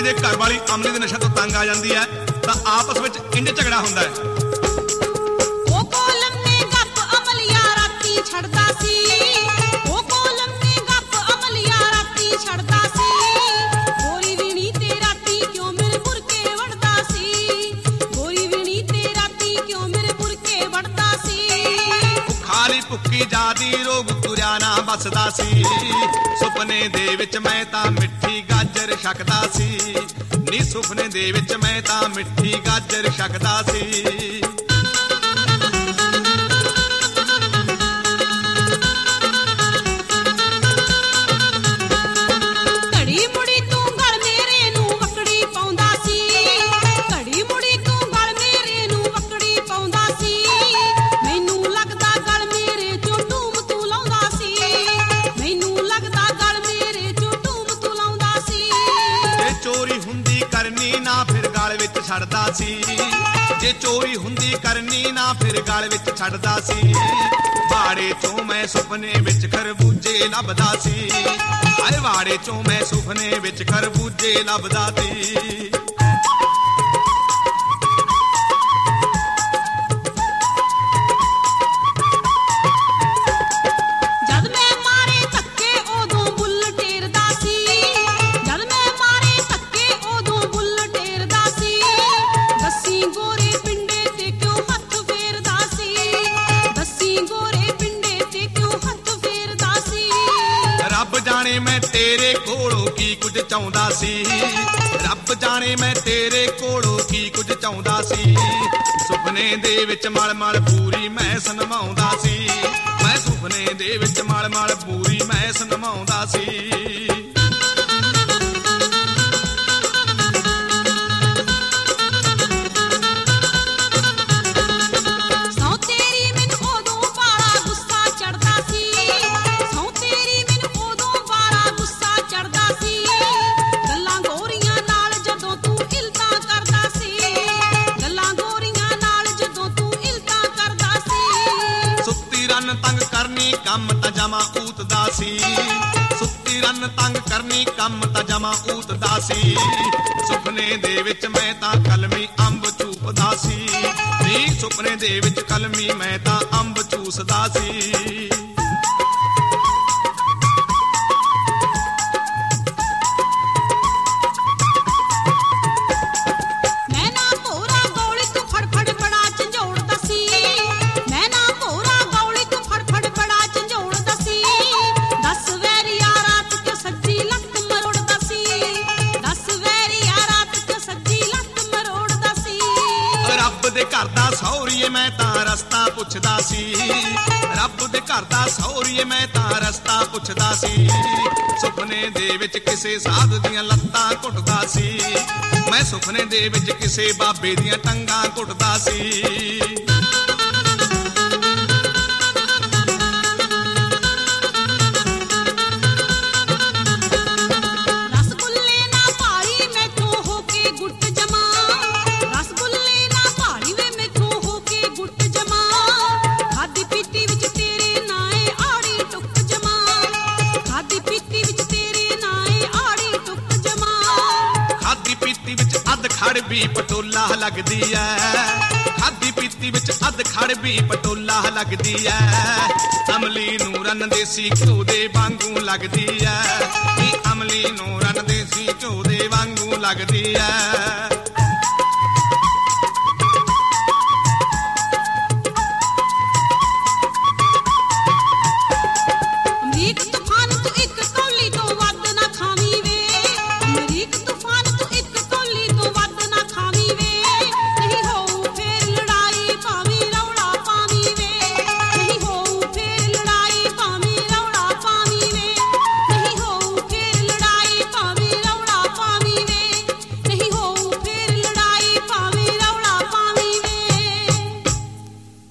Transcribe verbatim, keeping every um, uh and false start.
ਦੇ ਘਰ ਵਾਲੀ ਅਮਲੀ ਦੇ ਨਸ਼ਾ ਤੋਂ ਤੰਗ ਆ ਜਾਂਦੀ ਹੈ ਤਾਂ ਆਪਸ ਵਿੱਚ ਇੰਜ ਝਗੜਾ ਹੁੰਦਾ ਹੈ। ਉਹ ਕੋਲਮ ਨੇ ਗੱਪ ਅਮਲੀਆ ਰਾਤੀ ਛੱਡਦਾ ਸੀ, ਉਹ ਕੋਲਮ ਨੇ ਗੱਪ ਅਮਲੀਆ ਰਾਤੀ ਛੱਡਦਾ ਸੀ, ਗੋਰੀ ਵੀਣੀ ਤੇ ਰਾਤੀ ਕਿਉਂ ਮੇਰੇ ਬੁਰਕੇ ਵੜਦਾ ਸੀ, ਗੋਰੀ ਵੀਣੀ ਤੇ ਰਾਤੀ ਕਿਉਂ ਮੇਰੇ ਬੁਰਕੇ ਵੜਦਾ ਸੀ। ਖਾਲੀ ਭੁੱਕੀ ਜਾਦੀ ਰੋਗ ਤੁਰਿਆ ਨਾ ਬਸਦਾ ਸੀ, ਸੁਪਨੇ ਦੇ ਵਿੱਚ ਮੈਂ ਤਾਂ ਮਿੱਠੀ ਗਾਜਰ ਛਕਦਾ ਸੀ, ਨੀ ਸੁਪਨੇ ਦੇ ਵਿੱਚ ਮੈਂ ਤਾਂ ਮਿੱਠੀ ਗਾਜਰ ਛਕਦਾ ਸੀ। ਘੜੀ ਮੁੜੀ ਤੂੰ ਗਲ ਮੇਰੇ ਨੂੰ ਵਕੜੀ ਪਾਉਂਦਾ ਸੀ, ਘੜੀ ਮੁੜੀ ਤੂੰ ਗਲ ਮੇਰੇ ਨੂੰ ਵਕੜੀ ਪਾਉਂਦਾ ਸੀ, ਮੈਨੂੰ ਲੱਗਦਾ ਗਲ ਮੇਰੇ ਚੋਂ ਟੂਮ ਤੂੰ ਲਾਉਂਦਾ ਸੀ, ਮੈਨੂੰ ਲੱਗਦਾ ਗਲ ਮੇਰੇ ਚੋਂ ਟੂਮ ਤੂੰ ਲਾਉਂਦਾ ਸੀ। ਜੇ ਚੋਰੀ ਹੁੰਦੀ ਕਰਨੀ ਨਾ ਫਿਰ ਗਲ ਵਿੱਚ ਛੱਡਦਾ ਸੀ, ਜੇ ਚੋਰੀ ਹੁੰਦੀ ਕਰਨੀ ਨਾ ਫਿਰ ਗਲ ਵਿੱਚ ਛੱਡਦਾ ਸੀ, ਵਾੜੇ ਚੋਂ ਮੈਂ ਸੁਪਨੇ ਵਿੱਚ ਖਰਬੂਜੇ ਲੱਭਦਾ ਸੀ, ਹਾਏ ਵਾੜੇ ਚੋਂ ਮੈਂ ਸੁਪਨੇ ਵਿੱਚ ਖਰਬੂਜੇ ਲੱਭਦਾ ਸੀ। ਜਦ ਮੈਂ ਮਾਰੇ ਧੱਕੇ ਉਦੋਂ ਬੁੱਲ ਟੇਰਦਾ ਸੀ, ਜਦ ਮੈਂ ਮਾਰੇ ਧੱਕੇ ਉਦੋਂ ਬੁੱਲ ਟੇਰਦਾ ਸੀ, ਦੱਸੀ ਗੋਰੇ ਪਿੰਡੇ ਤੇ ਕਿਉਂ ਹੱਥ ਫੇਰਦਾ ਸੀ, ਦੱਸੀ ਗੋਰੇ ਪਿੰਡੇ ਤੇ ਕਿਉਂ ਹੱਥ ਫੇਰਦਾ ਸੀ। ਰੱਬ ਜਾਣੇ ਮੈਂ ਤੇਰੇ ਕੋਲੋਂ ਕੀ ਕੁਝ ਚਾਹੁੰਦਾ ਸੀ, ਰੱਬ ਜਾਣੇ ਮੈਂ ਤੇਰੇ ਕੋਲੋਂ ਕੀ ਕੁਝ ਚਾਹੁੰਦਾ ਸੀ, ਸੁਪਨੇ ਦੇ ਵਿੱਚ ਮਲ ਮਲ ਪੂਰੀ ਮੈਂ ਸਨਮਾਉਂਦਾ ਸੀ, ਮੈਂ ਸੁਪਨੇ ਦੇ ਵਿੱਚ ਮਲ ਮਲ ਪੂਰੀ ਮੈਂ ਸਨਮਾਉਂਦਾ ਸੀ। ਸਹੁੰ ਤੇਰੀ ਮੈਨੂੰ ਉਦੋਂ ਬਾਲਾ ਗੁੱਸਾ ਚੜਦਾ ਸੀ, ਸਹੁੰ ਤੇਰੀ ਮੈਨੂੰ ਉਦੋਂ ਬਾਲਾ ਗੁੱਸਾ ਚੜਦਾ ਸੀ, ਗੱਲਾਂ ਗੋਰੀਆਂ ਨਾਲ ਜਦੋਂ ਤੂੰ ਇਲਤਾਂ ਕਰਦਾ ਸੀ, ਗੱਲਾਂ ਗੋਰੀਆਂ ਨਾਲ ਜਦੋਂ ਤੂੰ ਇਲਤਾਂ ਕਰਦਾ ਸੀ। ਸੁੱਤੀ ਰਨ ਤੰਗ ਕਰਨੀ ਕੰਮ ਤਾਂ ਜਮਾ ਊਤਦਾ ਸੀ, ਸੁੱਤੀ ਰਨ ਤੰਗ ਕਰਨੀ ਕੰਮ ਤਾਂ ਜਮਾ ਊਤਦਾ ਸੀ, ਸੁਪਨੇ ਦੇ ਵਿੱਚ ਮੈਂ ਤਾਂ ਕਲਮੀ ਅੰਬ ਚੂਪਦਾ ਸੀ, ਨੀ ਸੁਪਨੇ ਦੇ ਵਿੱਚ ਕਲਮੀ ਮੈਂ ਤਾਂ ਅੰਬ ਚੂਸਦਾ ਸੀ। ਮੈਂ ਨਾ ਭੋਰਾ ਗੌਲੀ ਤੂੰ ਫੜ ਫੜ ਬੜਾ ਝੰਜੋੜਦਾ ਸੀ, ਮੈਂ ਨਾ ਭੋਰਾ ਗੌਲੀ ਤੂੰ ਫੜ ਫੜ ਬੜਾ ਝੰਜੋੜਦਾ ਸੀ, ਦਸ ਵੈਰੀਆ ਰਾਤ ਕਿਉਂ ਸੱਜੀ ਲੱਤ ਮਰੋੜਦਾ ਸੀ, ਦਸ ਵੈਰੀਆ ਰਾਤ ਕਿਉਂ ਸੱਜੀ ਲੱਤ ਮਰੋੜਦਾ ਸੀ। ਰੱਬ ਦੇ ਘਰ ਦਾ ਸੌਰੀਏ ਮੈਂ ਤਾਂ ਰਸਤਾ ਪੁੱਛਦਾ ਸੀ, ਰੱਬ ਦੇ ਘਰ ਦਾ ਸੌਰੀਏ ਮੈਂ ਤਾਂ ਰਸਤਾ ਪੁੱਛਦਾ ਸੀ, ਸੁਪਨੇ ਦੇ ਵਿੱਚ ਕਿਸੇ ਸਾਧ ਦੀਆਂ ਲੱਤਾਂ ਘੁੱਟਦਾ ਸੀ, ਮੈਂ ਸੁਪਨੇ ਦੇ ਵਿੱਚ ਕਿਸੇ ਬਾਬੇ ਦੀਆਂ ਟੰਗਾਂ ਘੁੱਟਦਾ ਸੀ। ਰਸਗੁੱਲੇ ਨਾ ਭਾਲੀ ਮੈਥੋਂ ਹੋ ਕੇ ਗੁੱਟ ਜਮਾ, ਰਸਗੁੱਲੇ ਨਾ ਭਾਲੀ ਵੇ ਮੈਥੋਂ ਹੋ ਕੇ ਗੁੱਟ ਜਮਾ, ਖਾਦੀ ਪੀਤੀ ਵਿੱਚ ਤੇਰੇ ਨਾਏ ਆੜੀ ਟੁੱਕ ਜਮਾ, ਖਾਦੀ ਪੀਤੀ ਵਿੱਚ ਤੇਰੇ ਨਾਏ ਆੜੀ ਟੁੱਕ ਜਮਾ। ਖਾਦੀ ਪੀਤੀ ਵਿੱਚ ਅੱਧ ਖੜ ਵੀ ਪਟੋਲਾ ਲੱਗਦੀ ਐ, ਖਾਦੀ ਪੀਤੀ ਵਿੱਚ ਅੱਧ ਖੜ ਵੀ ਪਟੋਲਾ ਲੱਗਦੀ ਐ, ਅਮਲੀ ਨੂੰ ਰਨ ਦੇਸੀ ਘਿਓ ਦੇ ਵਾਂਗੂ ਲੱਗਦੀ ਐ, ਨੀ ਅਮਲੀ ਨੂੰ ਰਨ ਦੇਸੀ ਘਿਓ ਦੇ ਵਾਂਗੂ ਲੱਗਦੀ ਐ।